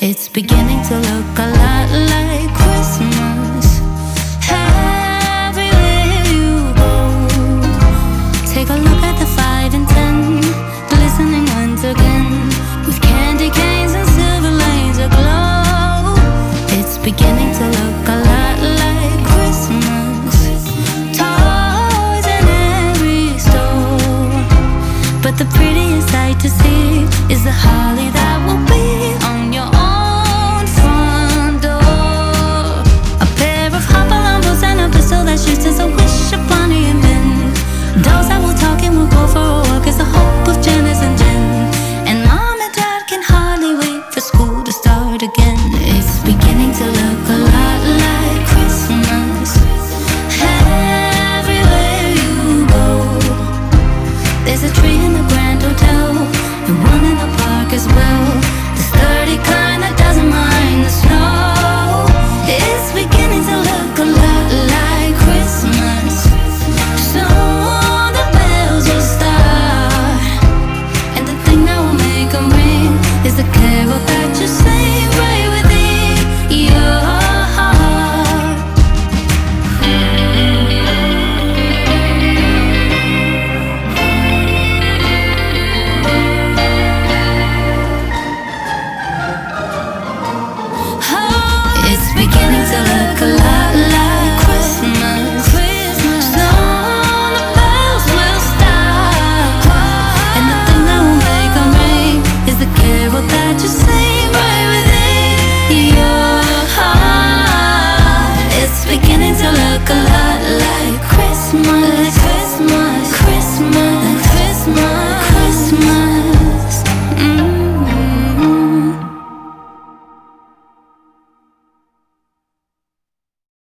It's beginning to look a lot like Christmas. Everywhere you go, take a look at the 5 and 10, glistening once again, with candy canes and silver lanes aglow. It's beginning to look a lot like Christmas. Toys in every store, but the prettiest sight to see is the holly that will be on